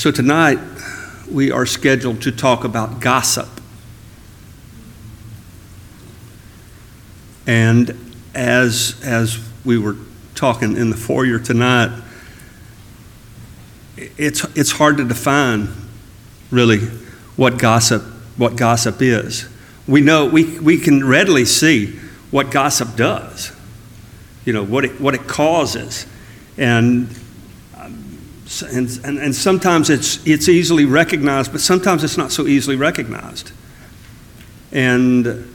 So tonight, we are scheduled to talk about gossip. And as we were talking in the foyer tonight, it's hard to define really what gossip is. We know we can readily see what gossip does, what it causes, and sometimes it's easily recognized, but sometimes it's not so easily recognized, and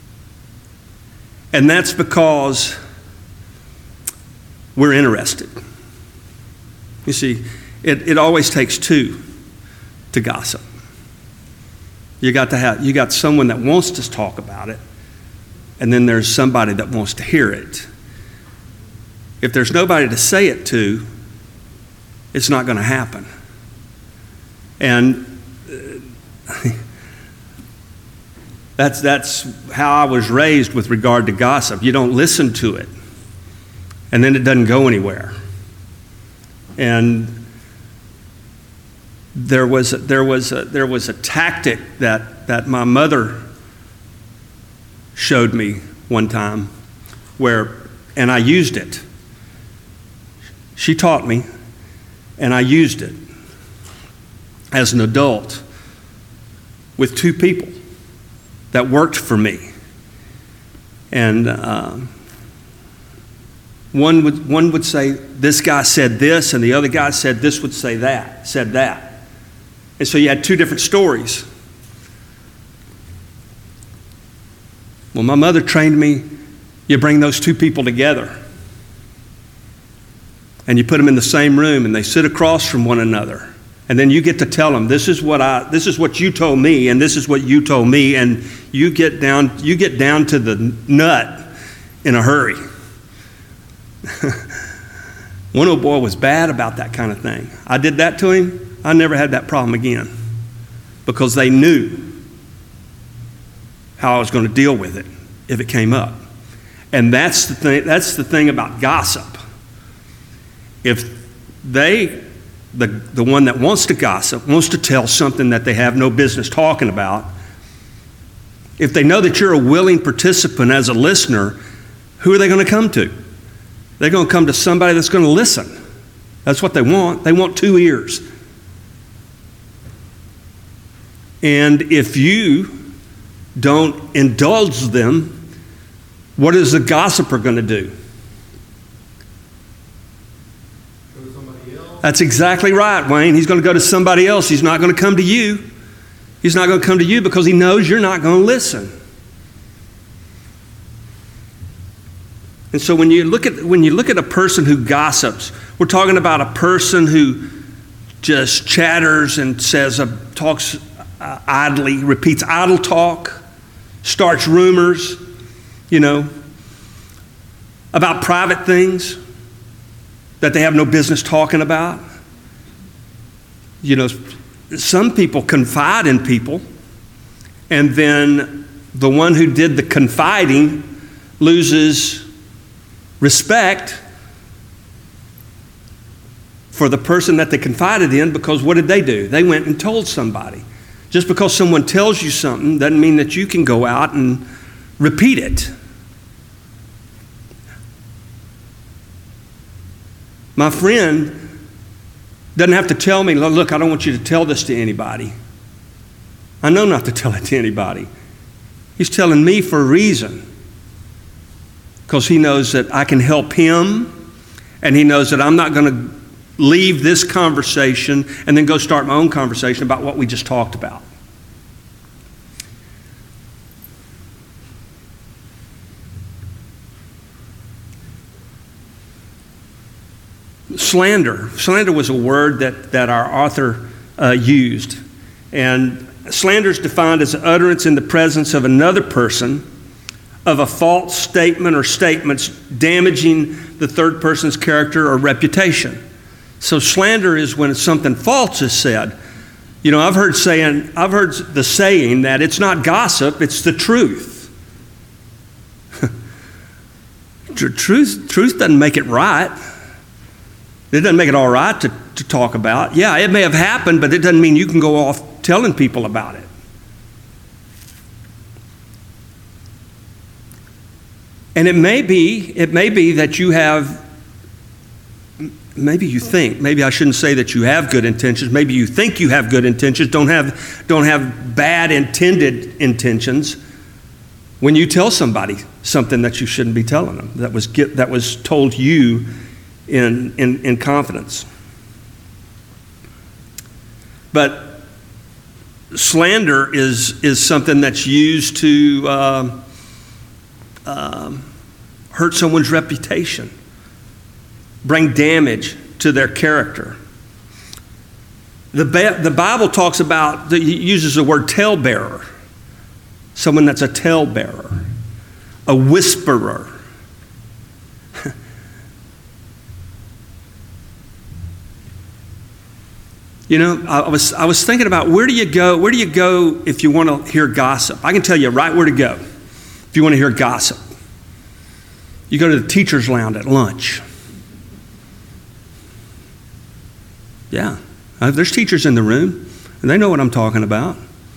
that's because we're interested. You see, it always takes two to gossip. You got someone that wants to talk about it, and then there's somebody that wants to hear it. If there's nobody to say it to, it's not going to happen. And that's how I was raised with regard to gossip. You don't listen to it, and then it doesn't go anywhere. And there was a tactic that my mother showed me one time, and I used it. She taught me, and I used it as an adult with two people that worked for me. And one would say, this guy said this, and the other guy said that. And so you had two different stories. Well, my mother trained me, you bring those two people together. And you put them in the same room, and they sit across from one another. And then you get to tell them, this is what you told me, and this is what you told me, and you get down to the nut in a hurry. One old boy was bad about that kind of thing. I did that to him. I never had that problem again, because they knew how I was going to deal with it if it came up. And that's the thing about gossip. If the one that wants to gossip, wants to tell something that they have no business talking about, if they know that you're a willing participant as a listener, who are they going to come to? They're going to come to somebody that's going to listen. That's what they want. They want two ears. And if you don't indulge them, what is the gossiper going to do? Go to somebody else. That's exactly right, Wayne. He's going to go to somebody else. He's not going to come to you. He's not going to come to you because he knows you're not going to listen. And so when you look at a person who gossips, we're talking about a person who just chatters and talks idly, repeats idle talk, starts rumors, about private things that they have no business talking about. Some people confide in people, and then the one who did the confiding loses respect for the person that they confided in, because what did they do? They went and told somebody. Just because someone tells you something doesn't mean that you can go out and repeat it. My friend doesn't have to tell me, look, I don't want you to tell this to anybody. I know not to tell it to anybody. He's telling me for a reason, because he knows that I can help him, and he knows that I'm not going to leave this conversation and then go start my own conversation about what we just talked about. Slander. Slander was a word that our author used. And slander is defined as utterance in the presence of another person of a false statement or statements damaging the third person's character or reputation. So slander is when something false is said. I've heard the saying that it's not gossip, it's the truth. Truth doesn't make it right. It doesn't make it all right to talk about. Yeah, it may have happened, but it doesn't mean you can go off telling people about it. And it may be that you have, maybe you think, maybe I shouldn't say that you have good intentions. Maybe you think you have good intentions, don't have bad intended intentions when you tell somebody something that you shouldn't be telling them, that was told you in confidence. But slander is something that's used to hurt someone's reputation, bring damage to their character. The Bible talks about, uses the word talebearer, someone that's a talebearer, a whisperer. You know, I was thinking about where do you go if you want to hear gossip? I can tell you right where to go if you want to hear gossip. You go to the teacher's lounge at lunch. Yeah, there's teachers in the room, and they know what I'm talking about.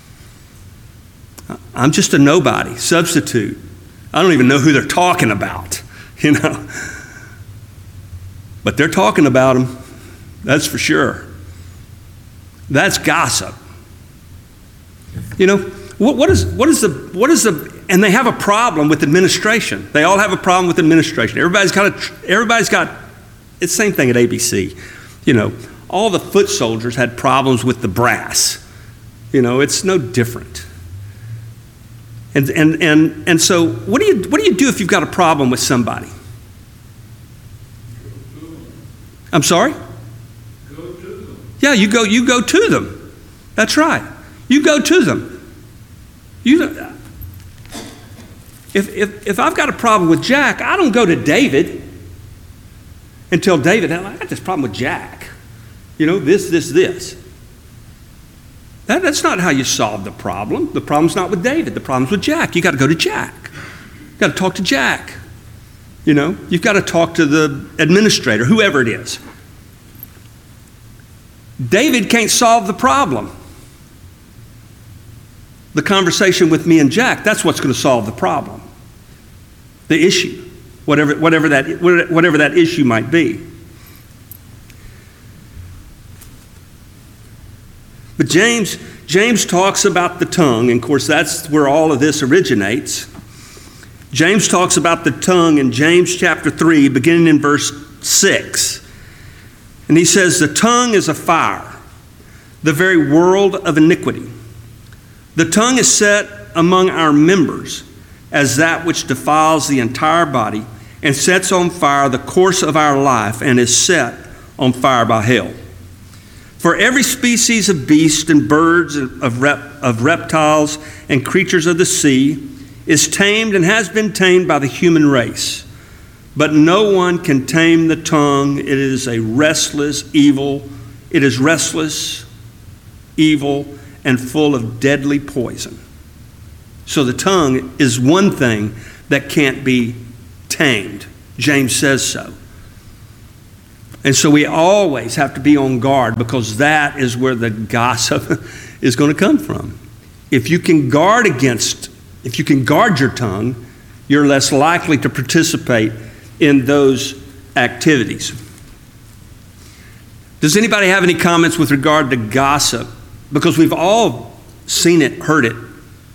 I'm just a nobody, substitute. I don't even know who they're talking about, you know. But they're talking about them, that's for sure. That's gossip. You know, what is the, and they have a problem with administration. They all have a problem with administration. Everybody's got, it's the same thing at ABC. You know, all the foot soldiers had problems with the brass. You know, it's no different. And so what do you do if you've got a problem with somebody? I'm sorry? Yeah, you go to them. That's right. You go to them. If I've got a problem with Jack, I don't go to David and tell David, I got this problem with Jack. You know, this. That's not how you solve the problem. The problem's not with David. The problem's with Jack. You got to go to Jack. You got to talk to Jack. You know, you've got to talk to the administrator, whoever it is. David can't solve the problem. The conversation with me and Jack, that's what's going to solve the problem. The issue, whatever that issue might be. But James talks about the tongue, and of course that's where all of this originates. James talks about the tongue in James chapter 3, beginning in verse 6. And he says, the tongue is a fire, the very world of iniquity. The tongue is set among our members as that which defiles the entire body and sets on fire the course of our life and is set on fire by hell. For every species of beast and birds, of reptiles and creatures of the sea is tamed and has been tamed by the human race. But no one can tame the tongue. It is evil, and full of deadly poison. So the tongue is one thing that can't be tamed. James says so. And so we always have to be on guard, because that is where the gossip is going to come from. If you can guard your tongue, you're less likely to participate in those activities. Does anybody have any comments with regard to gossip? Because we've all seen it, heard it.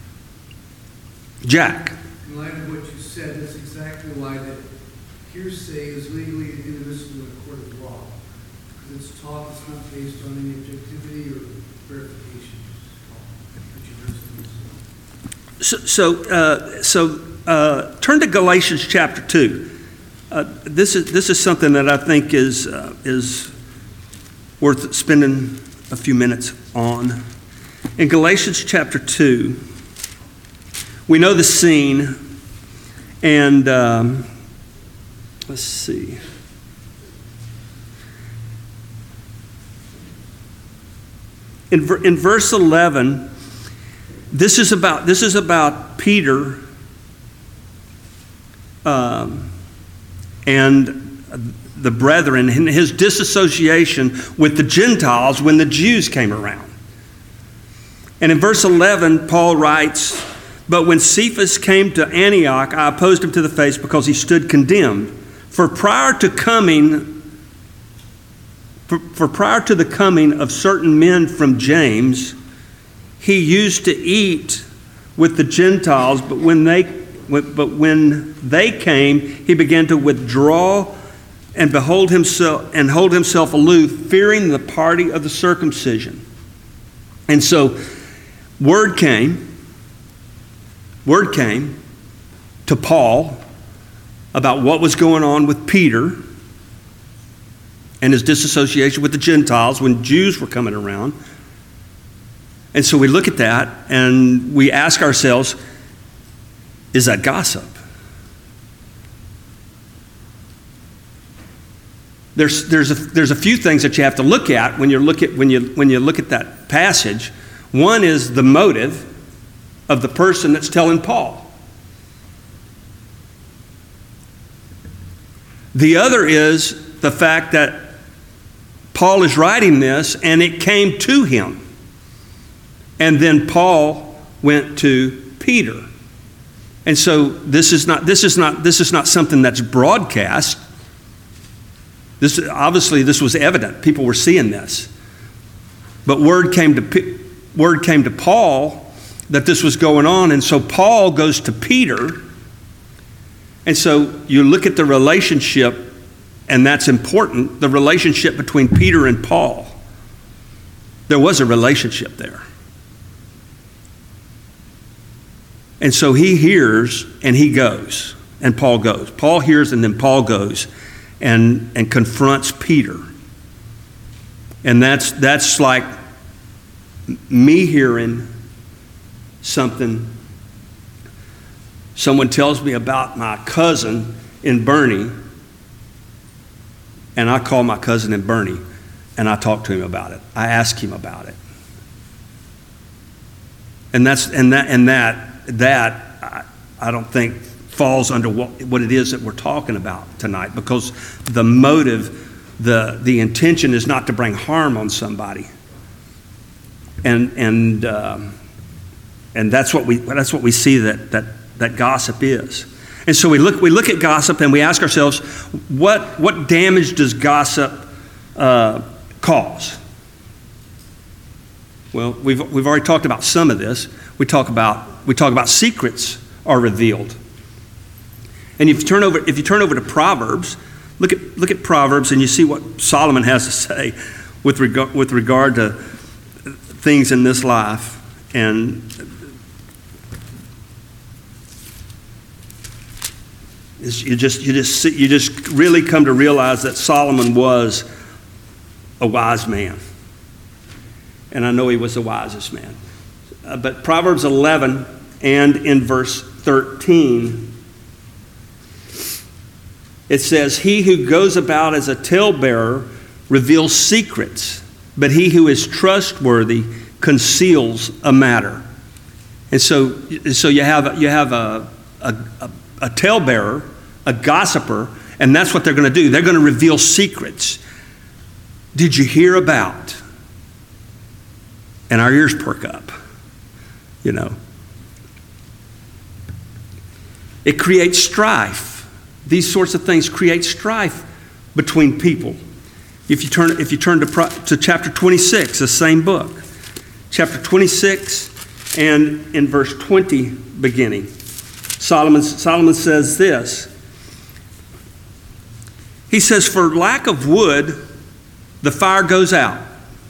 Jack. In light of what you said, that's exactly why that hearsay is legally inadmissible in a court of law. Because it's talk that's not based on any objectivity or verification. So turn to Galatians chapter 2. This is something that I think is worth spending a few minutes on. In Galatians chapter 2, we know the scene, and let's see. In verse 11, this is about Peter and the brethren and his disassociation with the Gentiles when the Jews came around. And in verse 11, Paul writes, "But when Cephas came to Antioch, I opposed him to the face because he stood condemned. For prior to the coming of certain men from James, he used to eat with the Gentiles, but when they came, he began to withdraw and hold himself aloof, fearing the party of the circumcision." And so word came to Paul about what was going on with Peter and his disassociation with the Gentiles when Jews were coming around. And so we look at that and we ask ourselves, is that gossip? There's a few things that you have to look at when you look at that passage. One is the motive of the person that's telling Paul. The other is the fact that Paul is writing this and it came to him. And then Paul went to Peter. And so this is not something that's broadcast. This was evident. People were seeing this. But word came to Paul that this was going on, and so Paul goes to Peter. And so you look at the relationship, and that's important, the relationship between Peter and Paul. There was a relationship there. And so he hears and he goes, and Paul goes. Paul hears and then Paul goes and confronts Peter. And that's like me hearing something. Someone tells me about my cousin in Bernie, and I call my cousin in Bernie and I talk to him about it. I ask him about it. And that I don't think falls under what it is that we're talking about tonight, because the motive, the intention is not to bring harm on somebody. And that's what we see that gossip is. And so we look at gossip and we ask ourselves, what damage does gossip cause? Well, we've already talked about some of this. We talk about secrets are revealed. And if you turn over to Proverbs, look at Proverbs and you see what Solomon has to say with regard to things in this life. And you just really come to realize that Solomon was a wise man. And I know he was the wisest man. But Proverbs 11 and in verse 13, it says, "He who goes about as a talebearer reveals secrets, but he who is trustworthy conceals a matter." And so you have a talebearer, a gossiper, and that's what they're going to do. They're going to reveal secrets. Did you hear about? And our ears perk up, you know. It creates strife. These sorts of things create strife between people. If you turn to chapter 26, the same book, chapter 26 and in verse 20 beginning, Solomon says this. He says, "For lack of wood, the fire goes out.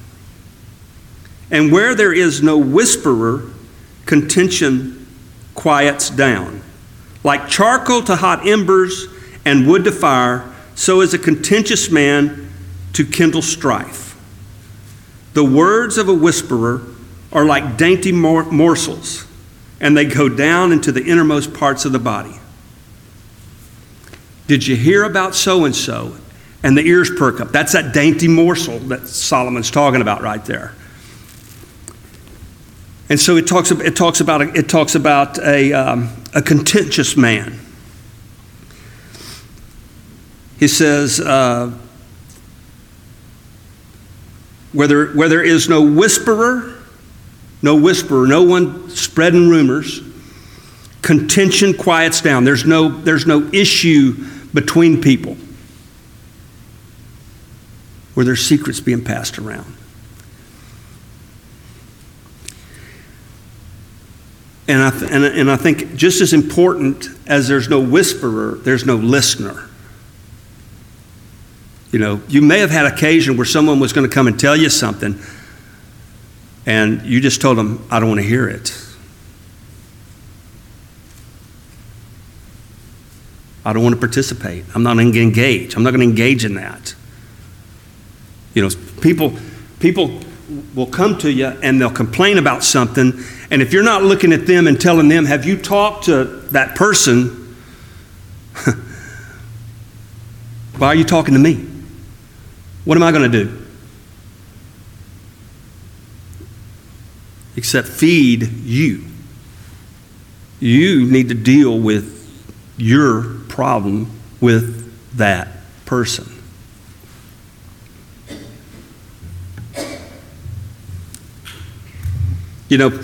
And where there is no whisperer, contention quiets down. Like charcoal to hot embers and wood to fire, so is a contentious man to kindle strife. The words of a whisperer are like dainty morsels, and they go down into the innermost parts of the body." Did you hear about so-and-so? And the ears perk up. That's that dainty morsel that Solomon's talking about right there. And so it talks about a contentious man. He says, where there is no whisperer, no one spreading rumors, contention quiets down. There's no issue between people where there's secrets being passed around. And I think just as important as there's no whisperer, there's no listener. You know, you may have had occasion where someone was going to come and tell you something, and you just told them, I don't want to hear it. I don't want to participate. I'm not going to engage. I'm not going to engage in that. You know, people will come to you and they'll complain about something, and if you're not looking at them and telling them, have you talked to that person? Why are you talking to me? What am I going to do? Except feed you. You need to deal with your problem with that person. You know,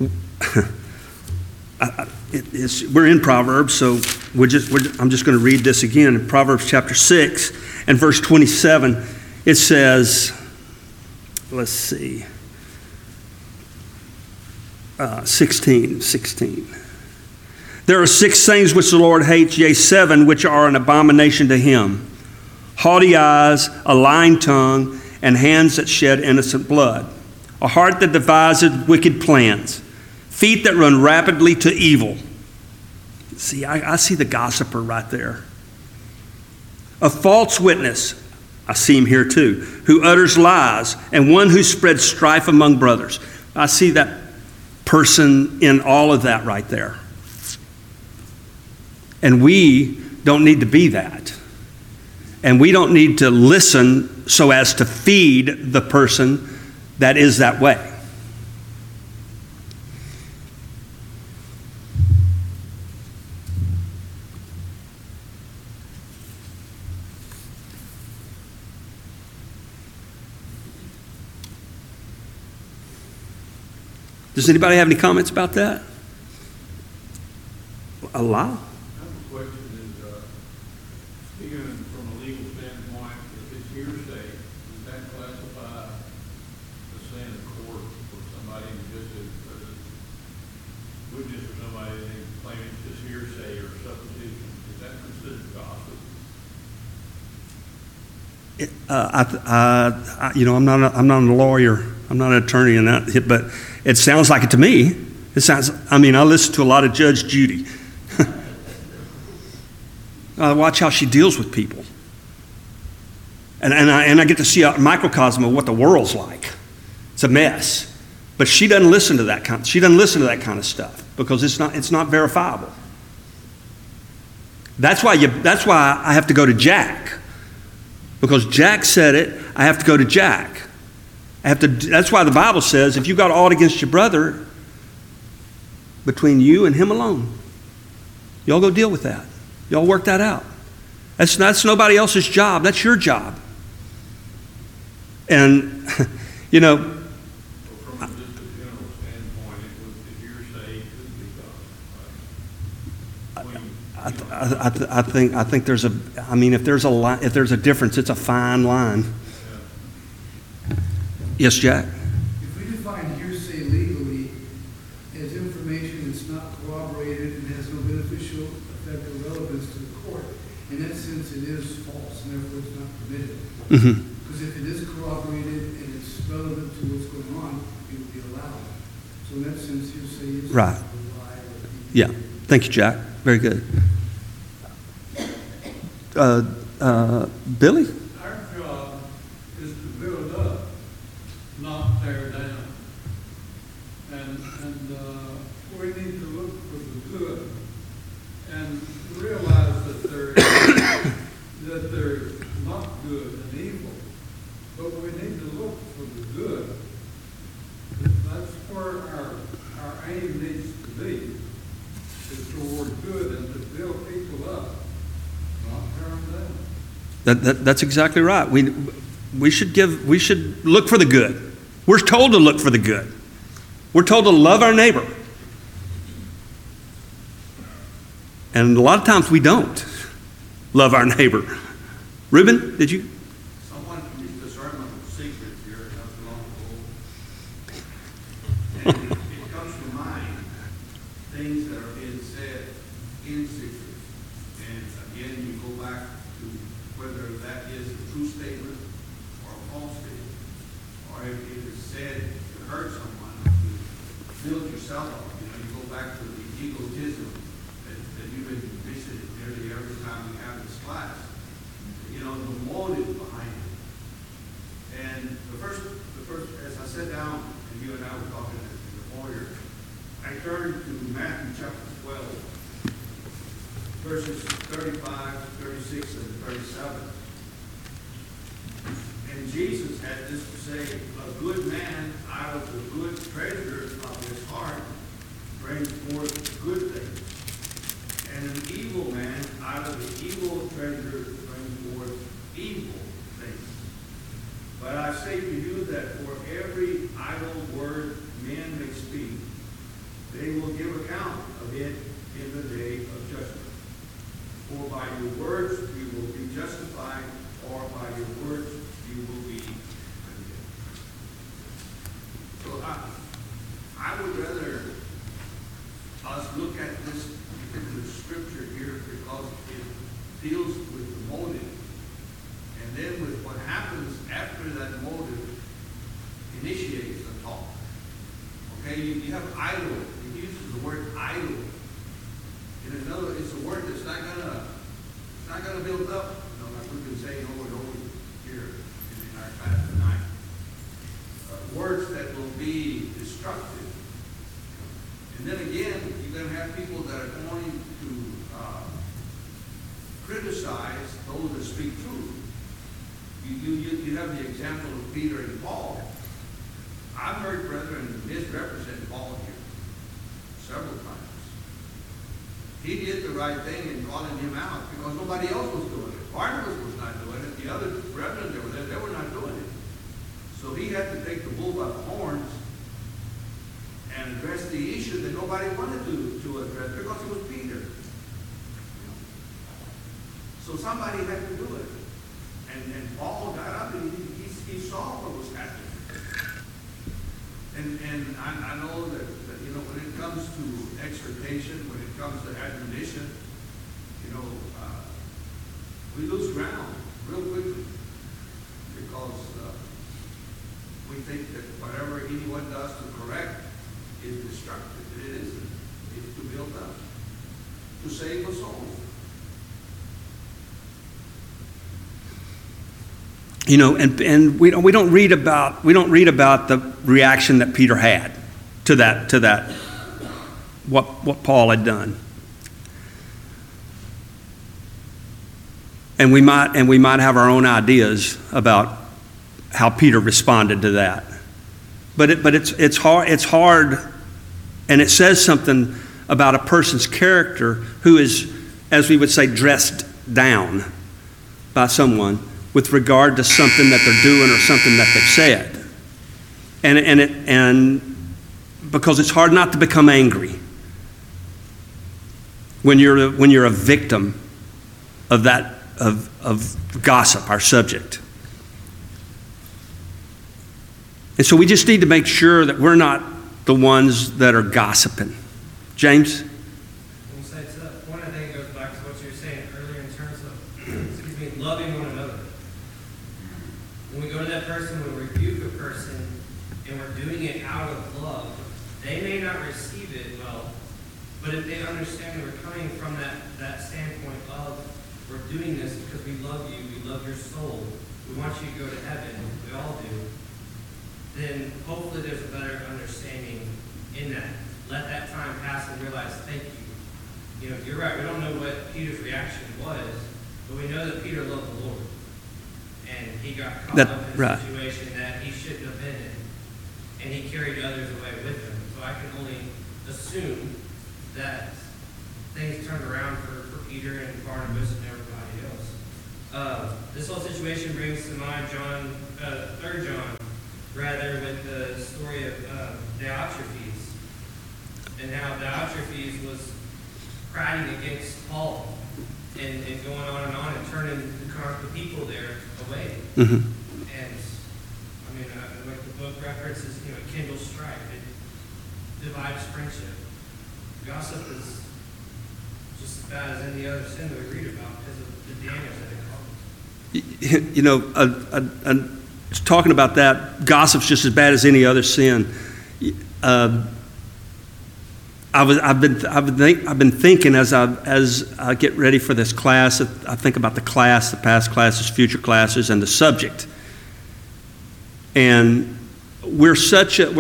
we're in Proverbs, so I'm just going to read this again. In Proverbs chapter 6 and verse 27, it says, let's see, 16. There are 6 things which the Lord hates, yea, 7 which are an abomination to him: haughty eyes, a lying tongue, and hands that shed innocent blood, a heart that devises wicked plans, feet that run rapidly to evil. See, I see the gossiper right there. A false witness, I see him here too, who utters lies, and one who spreads strife among brothers. I see that person in all of that right there. And we don't need to be that. And we don't need to listen so as to feed the person that is that way. Does anybody have any comments about that? A lot. I have a question. Speaking from a legal standpoint, if it's hearsay, does that classify the sin of court for somebody who just witness or somebody that claims it's just hearsay or supposition? Is that considered gossip? I'm not a lawyer. I'm not an attorney in that, but it sounds like it to me. I listen to a lot of Judge Judy. Watch how she deals with people. And I get to see a microcosm of what the world's like. It's a mess. But she doesn't listen to that kind of stuff because it's not verifiable. That's why I have to go to Jack. Because Jack said it, I have to go to Jack. That's why the Bible says, if you've got aught against your brother, between you and him alone, y'all go deal with that. Y'all work that out. That's nobody else's job. That's your job. And, you know, From just a general standpoint, if hearsay could be gossip. I think there's if there's a difference, it's a fine line. Yes, Jack? If we define hearsay legally as information that's not corroborated and has no beneficial effect or relevance to the court, in that sense it is false and therefore it's not permitted. Mm-hmm. Because if it is corroborated and it's relevant to what's going on, it would be allowed. So in that sense, hearsay is Right. a lie or a Yeah. Thank you, Jack. Very good. Billy? Our job is to build up, not tear down. And we need to look for the good and realize that there's not good and evil, but we need to look for the good. That's where our aim needs to be, is toward good and to build people up, not tear them down. That's exactly right. We should look for the good. We're told to look for the good. We're told to love our neighbor. And a lot of times we don't love our neighbor. Reuben, did you? Someone preached a sermon of secrets here not too long ago. And it comes to mind things that are being said in secret. And again, you go back to whether that is a true statement or a false statement. Or if it's said to hurt someone, to build yourself up. You go back to the egotism that you've been visiting nearly every time we have this class. The motive behind it. And the first, as I sat down and you and I were talking in the foyer, I turned to Matthew chapter 12, verses 35, 36, and 37. And Jesus had this to say, a good man out of the good treasure of his heart brings forth good things. And an evil man out of the evil treasure brings forth evil things. But I say to you that for every idle word men may speak, they will give account of it in the day of judgment. For by your words you will be justified, or by your words you will be condemned. So I would rather us look at this particular scripture here because it deals with the motive. And then with what happens after that motive initiates the talk. Okay, you have idle. It uses the word idle. In another, it's a word that's not gonna build up. Like we've been saying over and over here in our class tonight. Words that will be destructive. And then again, you're going to have people that are going to criticize those that speak truth. You have the example of Peter and Paul. I've heard brethren misrepresent Paul here several times. He did the right thing in calling him out because nobody else was doing it. Barnabas was not doing it. The other brethren that were there, they were not doing it. So he had to take the bull by the horns and address the issue that nobody wanted to address because it was Peter. So somebody had to do it. And Paul got up and he saw what was happening. And I know that when it comes to exhortation, when it comes to admonition, we lose ground real quickly because we think that whatever anyone does to correct is destructive. It isn't. It's to build up, to save a soul. And we don't read about the reaction that Peter had to that what Paul had done. And we might have our own ideas about how Peter responded to that. But it's hard, and it says something about a person's character who is, as we would say, dressed down by someone with regard to something that they're doing or something that they've said. And because it's hard not to become angry when you're a victim of that of gossip, our subject. And so we just need to make sure that we're not the ones that are gossiping. James? One of the things goes back to what you were saying earlier in terms of loving one another. When we go to that person, when we rebuke a person, and we're doing it out of love, they may not receive it well, but if they understand that we're coming from that standpoint of we're doing this because we love you, we love your soul, we want you to go to heaven, we all do, then hopefully there's a better understanding in that. Let that time pass and realize, thank you. You're right, we don't know what Peter's reaction was, but we know that Peter loved the Lord. And he got caught up in a situation that he shouldn't have been in. And he carried others away with him. So I can only assume that things turned around for Peter and Barnabas and everybody else. This whole situation brings to mind 3 John, rather, with the story of Diotrephes, and how Diotrephes was priding against Paul and going on and turning the people there away. Mm-hmm. And I mean, like the book references, it kindles strife, it divides friendship. Gossip is just as bad as any other sin that we read about because of the damage that it causes. Talking about that, gossip's just as bad as any other sin. I've been thinking as I get ready for this class. I think about the class, the past classes, future classes, and the subject. And we're such a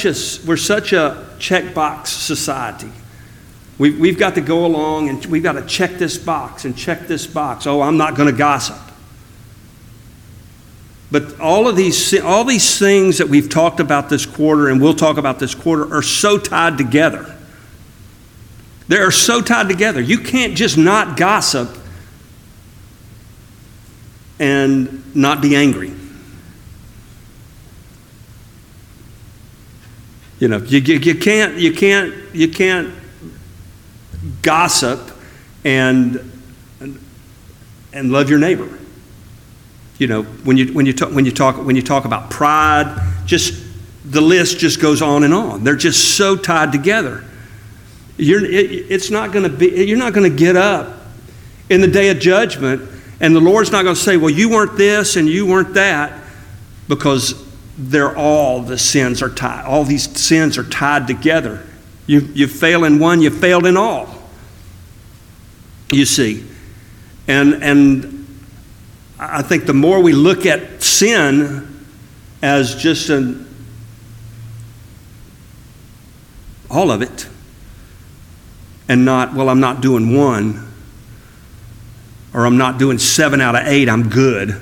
checkbox society. We've got to go along and we've got to check this box and check this box. Oh, I'm not going to gossip. But all these things that we've talked about this quarter and we'll talk about this quarter are so tied together. They are so tied together. You can't just not gossip and not be angry. You can't gossip and love your neighbor. When you talk about pride, just the list just goes on and on. They're just so tied together. You're not going to get up in the day of judgment, and the Lord's not going to say, "Well, you weren't this and you weren't that," because the sins are tied. All these sins are tied together. You fail in one, you failed in all. You see, and I think the more we look at sin as just all of it, and not, well, I'm not doing 1, or I'm not doing 7 out of 8, I'm good.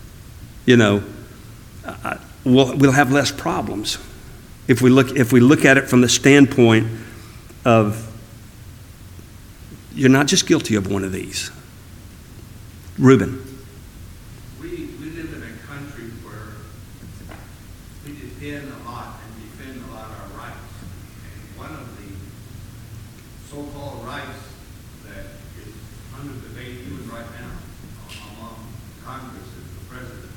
We'll have less problems if we look at it from the standpoint of you're not just guilty of one of these. Reuben. We live in a country where we defend a lot and defend a lot of our rights. And one of the so-called rights that is under debate even right now among Congress and the President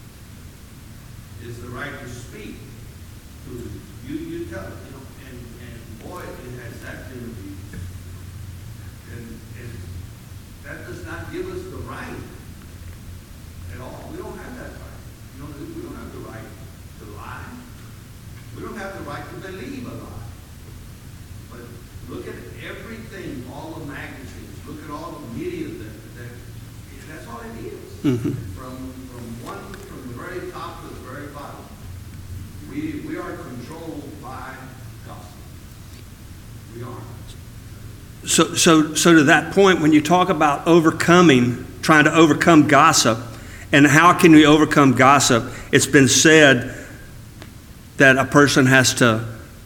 is the right to speak. You tell it, and boy, it has that to be. And that does not give us the right at all. We don't have that right. We don't have the right to lie. We don't have the right to believe a lie. But look at everything, all the magazines, look at all the media that's all it is. Mm-hmm. From the very top to the very bottom. We are controlled by gossip. We are. So to that point, when you talk about trying to overcome gossip, and how can we overcome gossip? It's been said that a person has to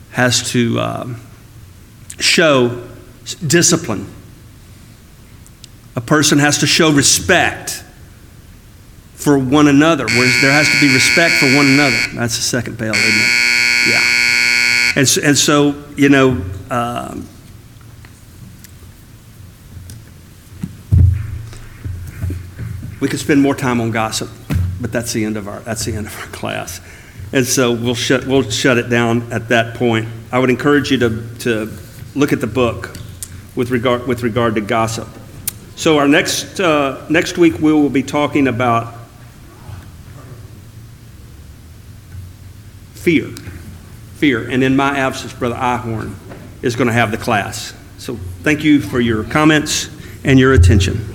show discipline. A person has to show respect for one another. There has to be respect for one another. That's the second bell, isn't it? Yeah. And so we could spend more time on gossip, but that's the end of our class. And so we'll shut it down at that point. I would encourage you to look at the book with regard to gossip. So our next week we will be talking about fear, and in my absence, Brother Ihorn is going to have the class. So thank you for your comments and your attention.